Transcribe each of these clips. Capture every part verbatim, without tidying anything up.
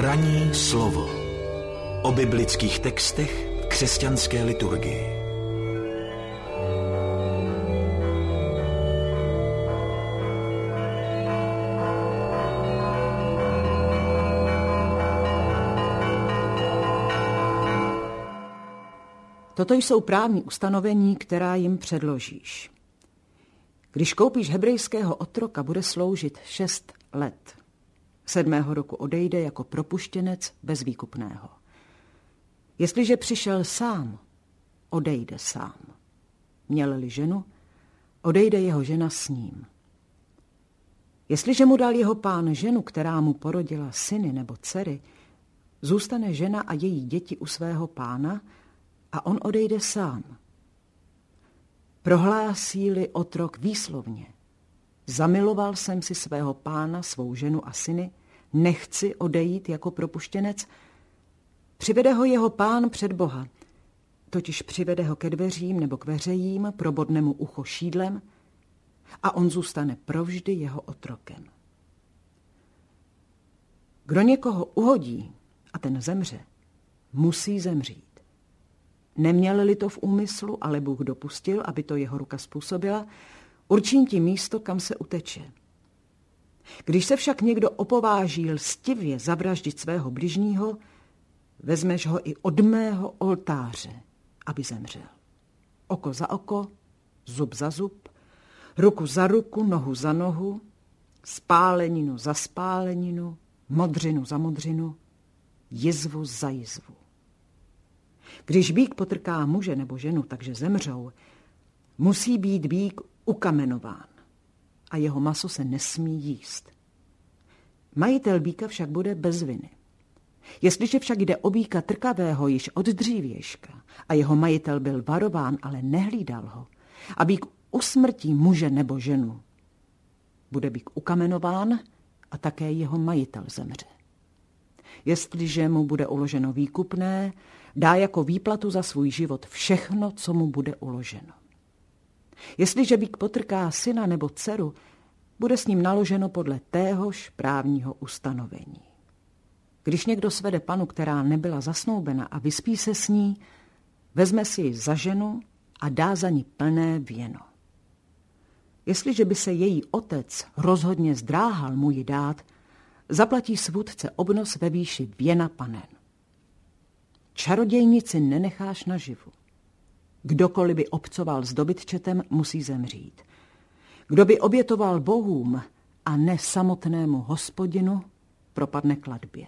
Ranní slovo o biblických textech v křesťanské liturgii. Toto jsou právní ustanovení, která jim předložíš. Když koupíš hebrejského otroka, bude sloužit šest let. Sedmého roku odejde jako propuštěnec bez výkupného. Jestliže přišel sám, odejde sám. Měl-li ženu, odejde jeho žena s ním. Jestliže mu dal jeho pán ženu, která mu porodila syny nebo dcery, zůstane žena a její děti u svého pána a on odejde sám. Prohlásí-li otrok výslovně: zamiloval jsem si svého pána, svou ženu a syny, nechci odejít jako propuštěnec, přivede ho jeho pán před Boha, totiž přivede ho ke dveřím nebo k veřejím, probodne mu ucho šídlem a on zůstane provždy jeho otrokem. Kdo někoho uhodí a ten zemře, musí zemřít. Neměl-li to v úmyslu, ale Bůh dopustil, aby to jeho ruka způsobila, určím ti místo, kam se uteče. Když se však někdo opováží lstivě zavraždit svého bližního, vezmeš ho i od mého oltáře, aby zemřel. Oko za oko, zub za zub, ruku za ruku, nohu za nohu, spáleninu za spáleninu, modřinu za modřinu, jizvu za jizvu. Když býk potrká muže nebo ženu, takže zemřou, musí být býk ukamenován a jeho maso se nesmí jíst. Majitel býka však bude bez viny. Jestliže však jde o býka trkavého již od dřívějška a jeho majitel byl varován, ale nehlídal ho, a býk usmrtí muže nebo ženu, bude býk ukamenován a také jeho majitel zemře. Jestliže mu bude uloženo výkupné, dá jako výplatu za svůj život všechno, co mu bude uloženo. Jestliže býk potrká syna nebo dceru, bude s ním naloženo podle téhož právního ustanovení. Když někdo svede panu, která nebyla zasnoubena, a vyspí se s ní, vezme si ji za ženu a dá za ní plné věno. Jestliže by se její otec rozhodně zdráhal mu ji dát, zaplatí svůdce obnos ve výši věna panen. Čarodějnici nenecháš naživu. Kdokoliv by obcoval s dobytčetem, musí zemřít. Kdo by obětoval bohům a ne samotnému Hospodinu, propadne klatbě.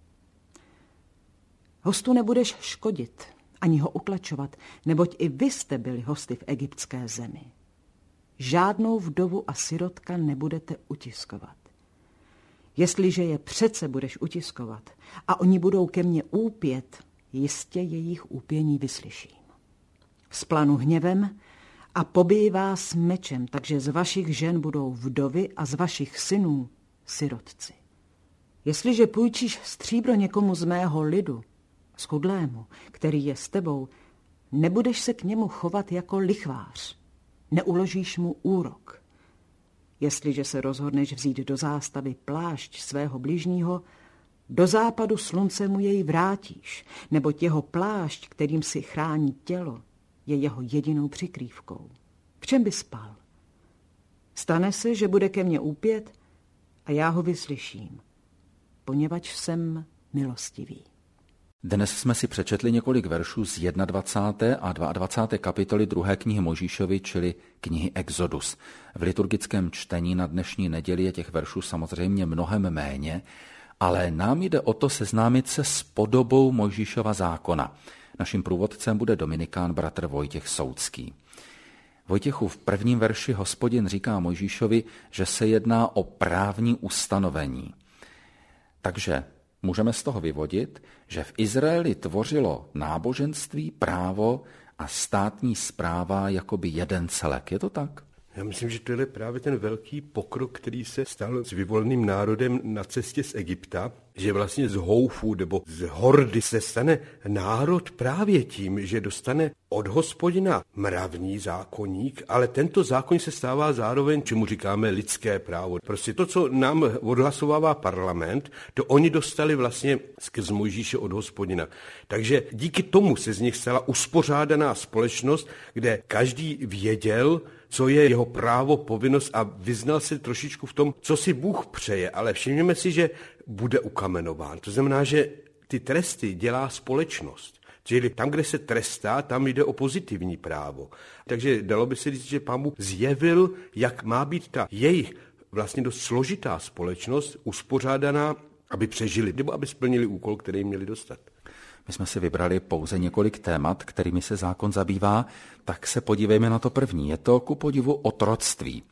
Hostu nebudeš škodit, ani ho utlačovat, neboť i vy jste byli hosty v egyptské zemi. Žádnou vdovu a sirotka nebudete utiskovat. Jestliže je přece budeš utiskovat a oni budou ke mně úpět, jistě jejich úpění vyslyším. Vzplanu hněvem a pobiji vás mečem, takže z vašich žen budou vdovy a z vašich synů sirotci. Jestliže půjčíš stříbro někomu z mého lidu, schudlému, který je s tebou, nebudeš se k němu chovat jako lichvář, neuložíš mu úrok. Jestliže se rozhodneš vzít do zástavy plášť svého bližního, do západu slunce mu jej vrátíš, neboť jeho plášť, kterým si chrání tělo, je jeho jedinou přikrývkou. V čem by spal? Stane se, že bude ke mně úpět a já ho vyslyším, poněvadž jsem milostivý. Dnes jsme si přečetli několik veršů z dvacáté první a dvacáté druhé kapitoly druhé knihy Mojžíšovy, čili knihy Exodus. V liturgickém čtení na dnešní neděli je těch veršů samozřejmě mnohem méně, ale nám jde o to seznámit se s podobou Mojžíšova zákona. Naším průvodcem bude dominikán bratr Vojtěch Soudský. Vojtěchu, v prvním verši Hospodin říká Mojžíšovi, že se jedná o právní ustanovení. Takže můžeme z toho vyvodit, že v Izraeli tvořilo náboženství, právo a státní správa jakoby jeden celek. Je to tak? Já myslím, že to je právě ten velký pokrok, který se stal s vyvoleným národem na cestě z Egypta. že vlastně z houfu nebo z hordy se stane národ právě tím, že dostane od Hospodina mravní zákoník, ale tento zákoník se stává zároveň, čemu říkáme lidské právo. Prostě to, co nám odhlasovává parlament, to oni dostali vlastně skrz Mojžíše od Hospodina. Takže díky tomu se z nich stala uspořádaná společnost, kde každý věděl, co je jeho právo, povinnost a vyznal se trošičku v tom, co si Bůh přeje, ale všimněme si, že bude ukamenován. To znamená, že ty tresty dělá společnost. Čili tam, kde se trestá, tam jde o pozitivní právo. Takže dalo by se říct, že Pán Bůh zjevil, jak má být ta jejich vlastně dost složitá společnost uspořádaná, aby přežili, nebo aby splnili úkol, který jim měli dostat. My jsme si vybrali pouze několik témat, kterými se zákon zabývá, tak se podívejme na to první. Je to ku podivu otroctví.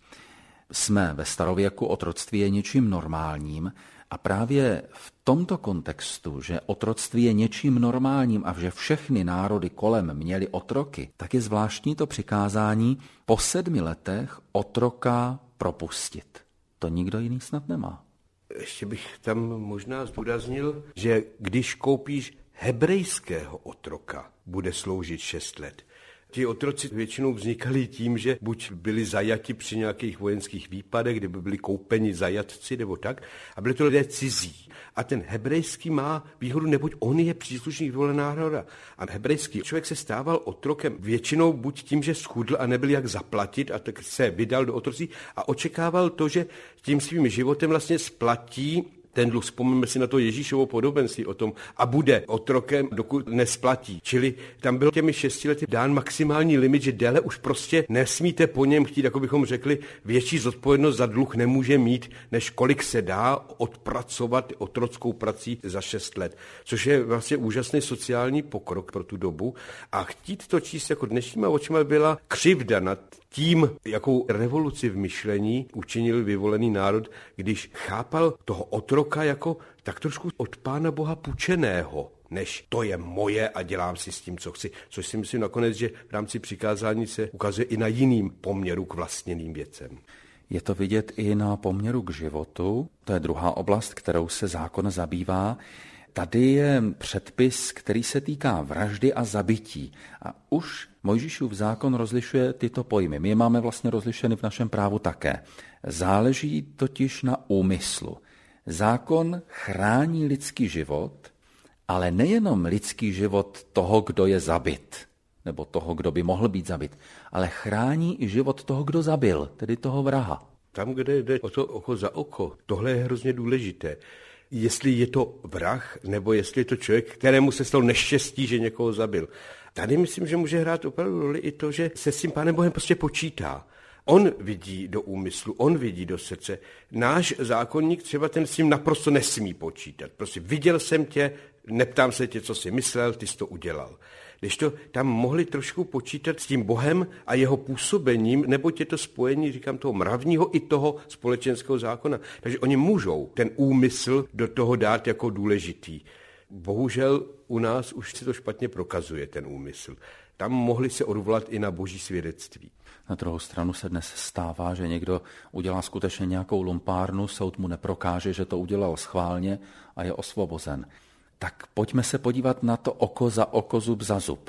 Jsme ve starověku, otroctví je něčím normálním a právě v tomto kontextu, že otroctví je něčím normálním a že všechny národy kolem měly otroky, tak je zvláštní to přikázání po sedmi letech otroka propustit. To nikdo jiný snad nemá. Ještě bych tam možná zdůraznil, že když koupíš hebrejského otroka, bude sloužit šest let. Ti otroci většinou vznikali tím, že buď byli zajati při nějakých vojenských výpadech, kde by byli koupeni zajatci nebo tak, a byli to lidé cizí. A ten hebrejský má výhodu, neboť on je příslušník vyvoleného národa. A hebrejský člověk se stával otrokem většinou buď tím, že schudl a nebyl jak zaplatit, a tak se vydal do otrocí a očekával to, že tím svým životem vlastně splatí ten dluh. Vzpomeňme si na to Ježíšovo podobenství o tom a bude otrokem, dokud nesplatí. Čili tam byl těmi šesti lety dán maximální limit, že déle už prostě nesmíte po něm chtít, jako bychom řekli, větší zodpovědnost za dluh nemůže mít, než kolik se dá odpracovat otrockou prací za šest let. Což je vlastně úžasný sociální pokrok pro tu dobu. A chtít to číst jako dnešníma očima byla křivda nad tím, jakou revoluci v myšlení učinil vyvolený národ, když chápal toho otroka jako tak trošku od Pána Boha půjčeného, než to je moje a dělám si s tím, co chci. Což si myslím nakonec, že v rámci přikázání se ukazuje i na jiným poměru k vlastněným věcem. Je to vidět i na poměru k životu, to je druhá oblast, kterou se zákon zabývá. Tady je předpis, který se týká vraždy a zabití. A už Mojžíšův zákon rozlišuje tyto pojmy. My je máme vlastně rozlišeny v našem právu také. Záleží totiž na úmyslu. Zákon chrání lidský život, ale nejenom lidský život toho, kdo je zabit, nebo toho, kdo by mohl být zabit, ale chrání i život toho, kdo zabil, tedy toho vraha. Tam, kde jde o to oko za oko, tohle je hrozně důležité. Jestli je to vrah, nebo jestli je to člověk, kterému se stalo neštěstí, že někoho zabil. Tady myslím, že může hrát opravdu roli i to, že se s tím Pánem Bohem prostě počítá. On vidí do úmyslu, on vidí do srdce. Náš zákonník třeba ten s tím naprosto nesmí počítat. Prostě viděl jsem tě, neptám se tě, co jsi myslel, ty jsi to udělal. Když to tam mohli trošku počítat s tím Bohem a jeho působením, neboť je to spojení, říkám, toho mravního i toho společenského zákona. Takže oni můžou ten úmysl do toho dát jako důležitý. Bohužel u nás už se to špatně prokazuje, ten úmysl. Tam mohli se odvolat i na boží svědectví. Na druhou stranu se dnes stává, že někdo udělá skutečně nějakou lumpárnu, soud mu neprokáže, že to udělal schválně a je osvobozen. Tak pojďme se podívat na to oko za oko, zub za zub.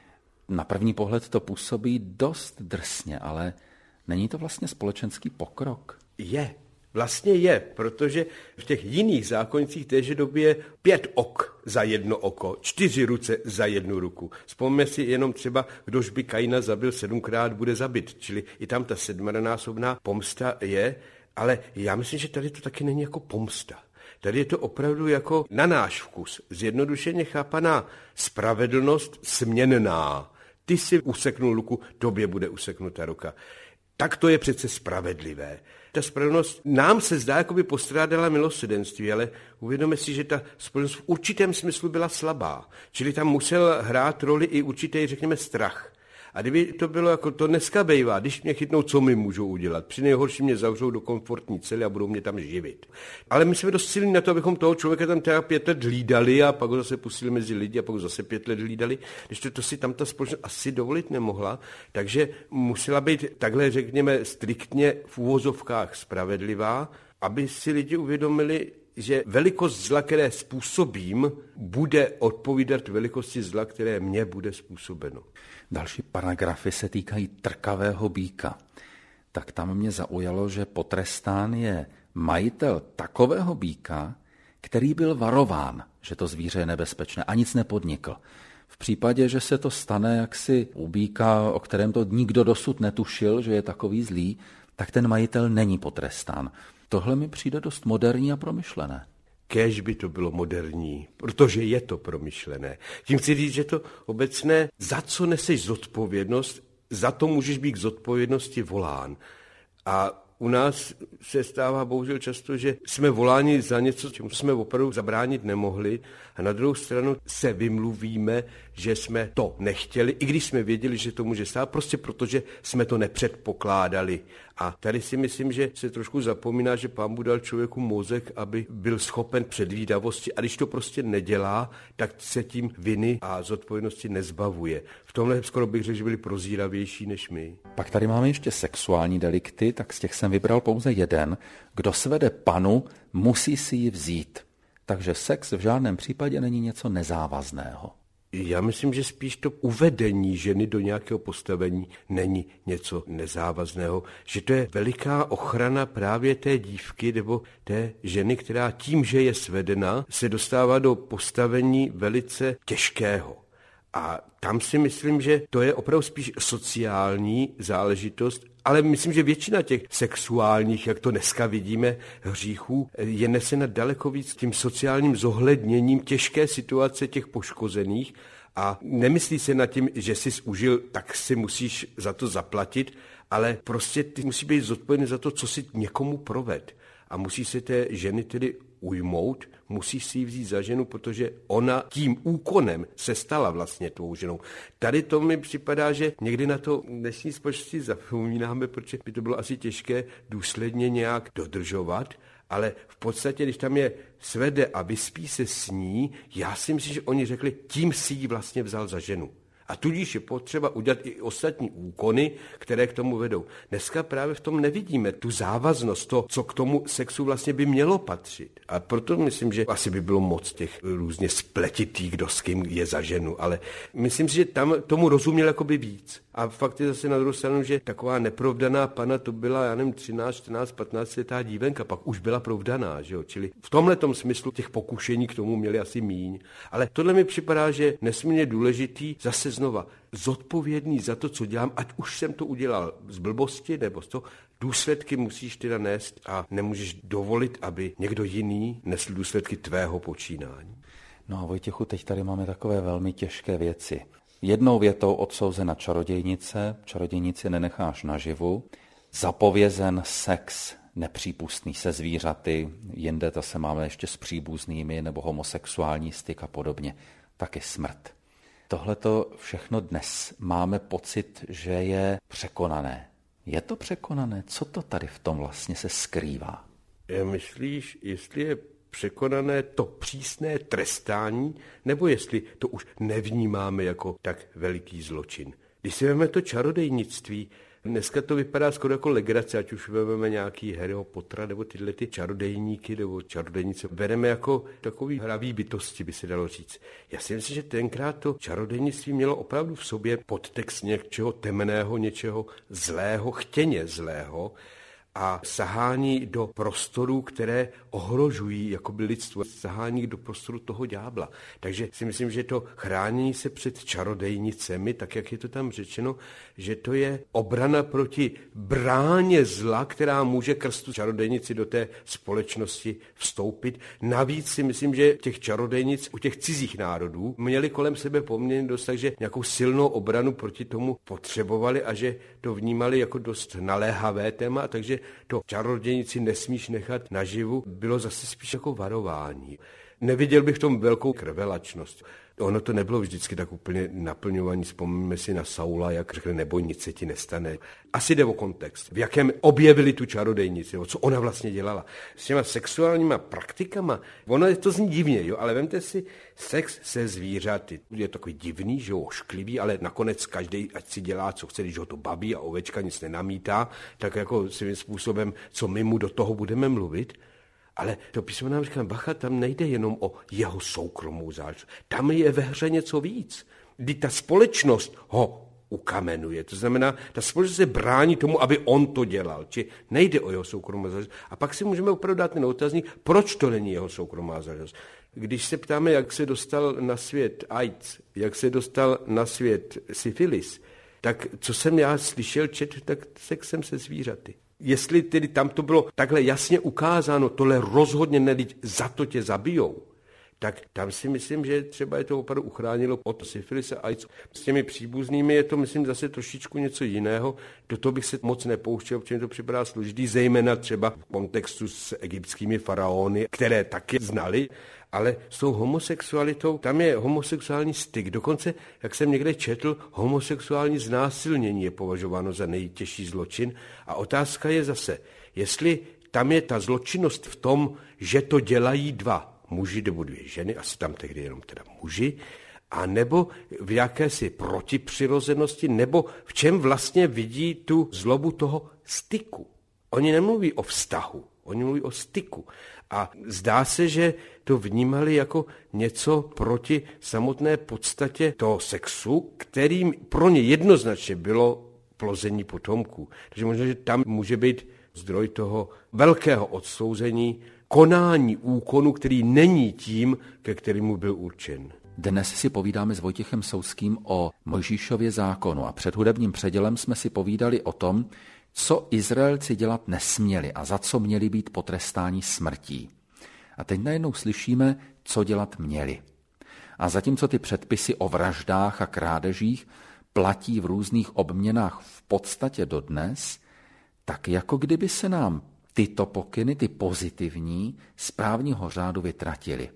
Na první pohled to působí dost drsně, ale není to vlastně společenský pokrok? Je, vlastně je, protože v těch jiných zákonicích téže době je pět ok za jedno oko, čtyři ruce za jednu ruku. Vzpomeňme si jenom třeba, kdož by Kaina zabil sedmkrát, bude zabit, čili i tam ta sedmnásobná pomsta je, ale já myslím, že tady to taky není jako pomsta. Tady je to opravdu jako na náš vkus, zjednodušeně chápaná spravedlnost směnná. Ty si useknul ruku, tobě bude useknuta ruka. Tak to je přece spravedlivé. Ta spravedlnost nám se zdá, jako by postrádala milosrdenství, ale uvědomme si, že ta spravedlnost v určitém smyslu byla slabá. Čili tam musel hrát roli i určitý, řekněme, strach. A kdyby to bylo jako to dneska bejvá, když mě chytnou, co mi můžou udělat? Při nejhorší mě zavřou do komfortní cely a budou mě tam živit. Ale my jsme dost silní na to, abychom toho člověka tam teda pět let hlídali a pak ho zase pustili mezi lidi a pak ho zase pět let hlídali. Když to, to si tam ta společnost asi dovolit nemohla, takže musela být takhle, řekněme, striktně v úvozovkách spravedlivá, aby si lidi uvědomili, že velikost zla, které způsobím, bude odpovídat velikosti zla, které mně bude způsobeno. Další paragrafy se týkají trkavého býka. Tak tam mě zaujalo, že potrestán je majitel takového býka, který byl varován, že to zvíře je nebezpečné a nic nepodnikl. V případě, že se to stane jaksi u býka, o kterém to nikdo dosud netušil, že je takový zlý, tak ten majitel není potrestán. Tohle mi přijde dost moderní a promyšlené. Kéž by to bylo moderní, protože je to promyšlené. Tím chci říct, že to obecné, za co neseš zodpovědnost, za to můžeš být k zodpovědnosti volán. A u nás se stává bohužel často, že jsme voláni za něco, čemu jsme opravdu zabránit nemohli, a na druhou stranu se vymluvíme, že jsme to nechtěli, i když jsme věděli, že to může stát, prostě protože jsme to nepředpokládali. A tady si myslím, že se trošku zapomíná, že Pán Bůh dal člověku mozek, aby byl schopen předvídavosti, a když to prostě nedělá, tak se tím viny a zodpovědnosti nezbavuje. V tomhle skoro bych řekl, že byli prozíravější než my. Pak tady máme ještě sexuální delikty, tak z těch jsem vybral pouze jeden. Kdo svede panu, musí si ji vzít. Takže sex v žádném případě není něco nezávazného. Já myslím, že spíš to uvedení ženy do nějakého postavení není něco nezávazného, že to je veliká ochrana právě té dívky nebo té ženy, která tím, že je svedena, se dostává do postavení velice těžkého. A tam si myslím, že to je opravdu spíš sociální záležitost, ale myslím, že většina těch sexuálních, jak to dneska vidíme, hříchů, je nesena daleko víc tím sociálním zohledněním těžké situace těch poškozených a nemyslí se nad tím, že jsi užil, tak si musíš za to zaplatit, ale prostě ty musí být zodpovědný za to, co si někomu proved. A musí se té ženy tedy ujmout, musíš si ji vzít za ženu, protože ona tím úkonem se stala vlastně tou ženou. Tady to mi připadá, že někdy na to dnešní společnosti zapomínáme, protože by to bylo asi těžké důsledně nějak dodržovat, ale v podstatě, když tam je svede a vyspí se s ní, já si myslím, že oni řekli, tím si ji vlastně vzal za ženu. A tudíž je potřeba udělat i ostatní úkony, které k tomu vedou. Dneska právě v tom nevidíme tu závaznost, to, co k tomu sexu vlastně by mělo patřit. A proto myslím, že asi by bylo moc těch různě spletitých, kdo s kým je za ženu. Ale myslím si, že tam tomu rozuměl jakoby víc. A fakt je zase na druhou stranu, že taková neprovdaná pana to byla, já nevím, třináct, čtrnáct, patnáct letá dívenka, pak už byla provdaná, že jo? Čili v tomhletom smyslu těch pokušení k tomu měli asi míň. Ale tohle mi připadá, že nesmírně důležitý, zase znova, zodpovědný za to, co dělám, ať už jsem to udělal z blbosti nebo z toho, důsledky musíš teda nést a nemůžeš dovolit, aby někdo jiný nesl důsledky tvého počínání. No a Vojtěchu, teď tady máme takové velmi těžké věci. Jednou větou odsouzena čarodějnice, čarodějnici nenecháš naživu, zapovězen sex nepřípustný se zvířaty, jinde to se máme ještě s příbuznými nebo homosexuální styk a podobně, taky smrt. Tohleto všechno dnes máme pocit, že je překonané. Je to překonané? Co to tady v tom vlastně se skrývá? Myslíš, jestli je překonané to přísné trestání, nebo jestli to už nevnímáme jako tak veliký zločin? Když si vezmeme to čarodejnictví, dneska to vypadá skoro jako legrace, ať už vezmeme nějaký Harryho Pottera nebo tyhle ty čarodejníky nebo čarodejnice. Bereme jako takový hravý bytosti, by se dalo říct. Já si myslím, že tenkrát to čarodejnictví mělo opravdu v sobě podtext něčeho temného, něčeho zlého, chtěně zlého, a sahání do prostorů, které ohrožují jakoby lidstvo, sahání do prostoru toho ďábla. Takže si myslím, že to chránění se před čarodejnicemi, tak jak je to tam řečeno, že to je obrana proti bráně zla, která může krz tu čarodejnici do té společnosti vstoupit. Navíc si myslím, že těch čarodejnic u těch cizích národů měli kolem sebe poměrně dost, takže nějakou silnou obranu proti tomu potřebovali a že to vnímali jako dost naléhavé téma, takže to čarodějnici nesmíš nechat naživu, bylo zase spíš jako varování. Neviděl bych v tom velkou krvelačnost. Ono to nebylo vždycky tak úplně naplňovaný. Vzpomeňme si na Saula, jak řekli, neboj, nic se ti nestane. Asi jde o kontext, v jakém objevili tu čarodejnici, co ona vlastně dělala. S těma sexuálníma praktikama, ono je to zní divně, jo, ale vemte si sex se zvířaty. Je takový divný, že jo, ošklivý, ale nakonec každý, ať si dělá, co chce, když ho to baví a ovečka nic nenamítá, tak jako svým způsobem, co my mu do toho budeme mluvit. Ale to písmo nám říká, bacha, tam nejde jenom o jeho soukromou záležitost. Tam je ve hře něco víc. Kdy ta společnost ho ukamenuje. To znamená, ta společnost se brání tomu, aby on to dělal. Či nejde o jeho soukromou záležitost. A pak si můžeme opravdu dát ten otazník, proč to není jeho soukromá záležitost. Když se ptáme, jak se dostal na svět AIDS, jak se dostal na svět syfilis, tak co jsem já slyšel, čet, tak sexem se zvířaty. Jestli tedy tam to bylo takhle jasně ukázáno, tohle rozhodně nelid, za to tě zabijou, tak tam si myslím, že třeba je to opravdu uchránilo od syfilise a AIDS. S těmi příbuznými je to, myslím, zase trošičku něco jiného. Do toho bych se moc nepouštěl, protože mi to připadá složitý, zejména třeba v kontextu s egyptskými faraony, které taky znali, ale s tou homosexualitou, tam je homosexuální styk. Dokonce, jak jsem někde četl, homosexuální znásilnění je považováno za nejtěžší zločin. A otázka je zase, jestli tam je ta zločinnost v tom, že to dělají dva muži nebo dvě ženy, asi tam tehdy jenom teda muži, a nebo v jakési protipřirozenosti, nebo v čem vlastně vidí tu zlobu toho styku. Oni nemluví o vztahu, oni mluví o styku. A zdá se, že to vnímali jako něco proti samotné podstatě toho sexu, kterým pro ně jednoznačně bylo plození potomků. Takže možná, že tam může být zdroj toho velkého odsouzení, konání úkonu, který není tím, ke kterému byl určen. Dnes si povídáme s Vojtěchem Souským o Mojžíšově zákonu a před hudebním předělem jsme si povídali o tom, co Izraelci dělat nesměli a za co měli být potrestáni smrtí. A teď najednou slyšíme, co dělat měli. A zatímco ty předpisy o vraždách a krádežích platí v různých obměnách v podstatě dodnes, tak jako kdyby se nám tyto pokyny, ty pozitivní, z právního řádu vytratily.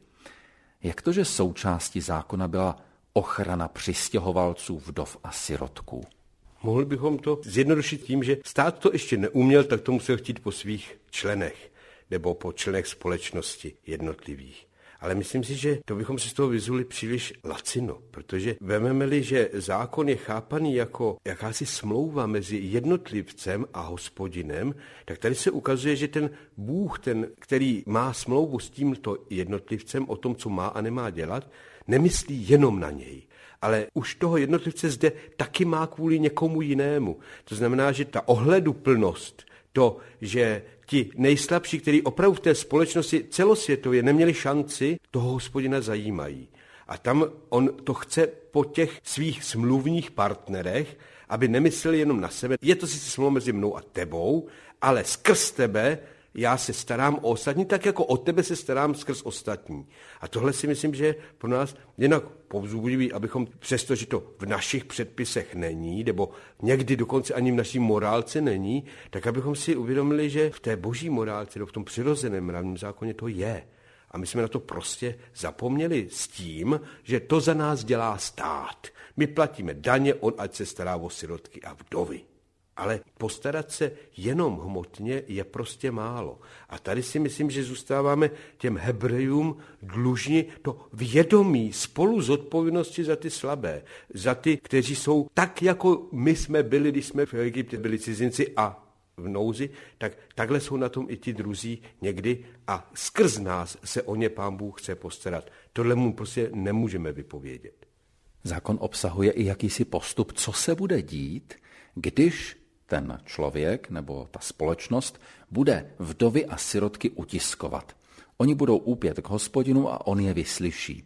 Jak to, že součástí zákona byla ochrana přistěhovalců, vdov a sirotků? Mohli bychom to zjednodušit tím, že stát to ještě neuměl, tak to musel chtít po svých členech nebo po členech společnosti jednotlivých. Ale myslím si, že to bychom si z toho vyzuli příliš lacino, protože vememe-li, že zákon je chápaný jako jakási smlouva mezi jednotlivcem a Hospodinem, tak tady se ukazuje, že ten Bůh, ten, který má smlouvu s tímto jednotlivcem o tom, co má a nemá dělat, nemyslí jenom na něj. Ale už toho jednotlivce zde taky má kvůli někomu jinému. To znamená, že ta ohleduplnost, to, že ti nejslabší, kteří opravdu v té společnosti celosvětově neměli šanci, toho Hospodina zajímají. A tam on to chce po těch svých smluvních partnerech, aby nemysleli jenom na sebe. Je to sice smlouva mezi mnou a tebou, ale skrz tebe já se starám o ostatní, tak jako o tebe se starám skrz ostatní. A tohle si myslím, že je pro nás jinak povzbudivý, abychom přesto, že to v našich předpisech není, nebo někdy dokonce ani v naší morálce není, tak abychom si uvědomili, že v té boží morálce, v tom přirozeném mravním zákoně to je. A my jsme na to prostě zapomněli s tím, že to za nás dělá stát. My platíme daně, on ať se stará o sirotky a vdovy. Ale postarat se jenom hmotně je prostě málo. A tady si myslím, že zůstáváme těm Hebrejům dlužni to vědomí spolu zodpovědnosti za ty slabé, za ty, kteří jsou tak, jako my jsme byli, když jsme v Egyptě byli cizinci a v nouzi, tak takhle jsou na tom i ti druzí někdy a skrz nás se o ně Pán Bůh chce postarat. Tohle mu prostě nemůžeme vypovědět. Zákon obsahuje i jakýsi postup, co se bude dít, když ten člověk nebo ta společnost bude vdovy a sirotky utiskovat. Oni budou úpět k Hospodinu a on je vyslyší.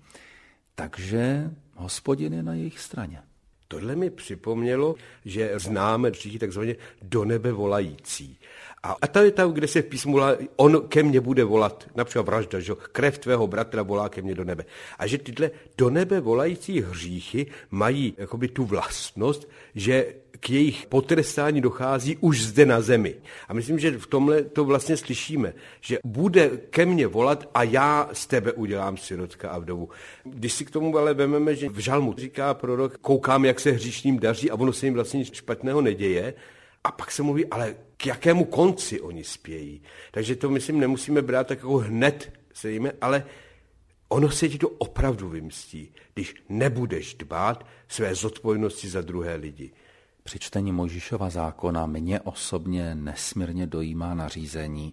Takže Hospodin je na jejich straně. Tohle mi připomnělo, že známe všichni takzvaně do nebe volající. A, a tady tam, kde se v písmu volá, on ke mně bude volat, například vražda, že krev tvého bratra volá ke mně do nebe. A že tyhle do nebe volající hříchy mají jakoby tu vlastnost, že k jejich potrestání dochází už zde na zemi. A myslím, že v tomhle to vlastně slyšíme, že bude ke mně volat a já z tebe udělám sirotka a vdovu. Když si k tomu ale vememe, že v žalmu říká prorok, koukám, jak se hříšným daří a ono se jim vlastně nic špatného neděje, a pak se mluví, ale k jakému konci oni spějí. Takže to, myslím, nemusíme brát tak jako hned se jíme, ale ono se ti to opravdu vymstí, když nebudeš dbát své zodpovědnosti za druhé lidi. Při čtení Mojžíšova zákona mě osobně nesmírně dojímá nařízení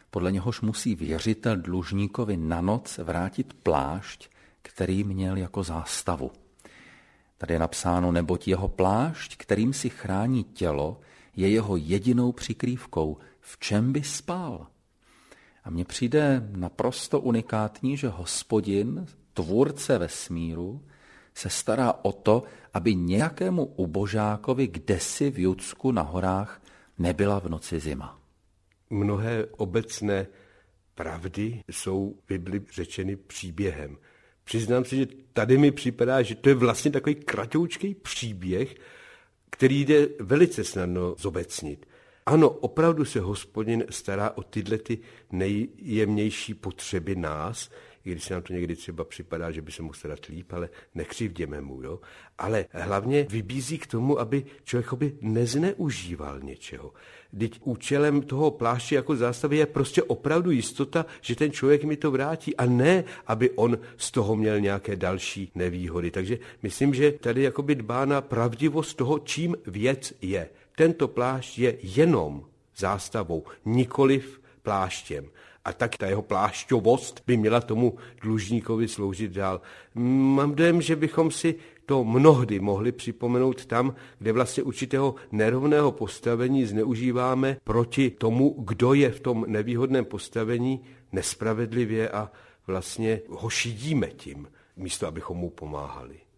podle něhož musí věřitel dlužníkovi na noc vrátit plášť, který měl jako zástavu. Tady je napsáno, neboť jeho plášť, kterým si chrání tělo, je jeho jedinou přikrývkou, v čem by spal. A mně přijde naprosto unikátní, že Hospodin, tvůrce vesmíru, se stará o to, aby nějakému ubožákovi kdesi v Judsku na horách nebyla v noci zima. Mnohé obecné pravdy jsou v Bibli řečeny příběhem. Přiznám si, že tady mi připadá, že to je vlastně takový kratoučký příběh, který jde velice snadno zobecnit. Ano, opravdu se Hospodin stará o tyhle ty nejjemnější potřeby nás, i když se nám to někdy třeba připadá, že by se mohl starat líp, ale nekřivděme mu. Jo? Ale hlavně vybízí k tomu, aby člověk by nezneužíval něčeho. Vždyť účelem toho pláště jako zástavy je prostě opravdu jistota, že ten člověk mi to vrátí a ne, aby on z toho měl nějaké další nevýhody. Takže myslím, že tady jakoby dbá na pravdivost toho, čím věc je. Tento plášť je jenom zástavou, nikoliv pláštěm. A tak ta jeho plášťovost by měla tomu dlužníkovi sloužit dál. Mám dojem, že bychom si to mnohdy mohli připomenout tam, kde vlastně určitého nerovného postavení zneužíváme proti tomu, kdo je v tom nevýhodném postavení nespravedlivě a vlastně ho šidíme tím, místo abychom mu pomáhali.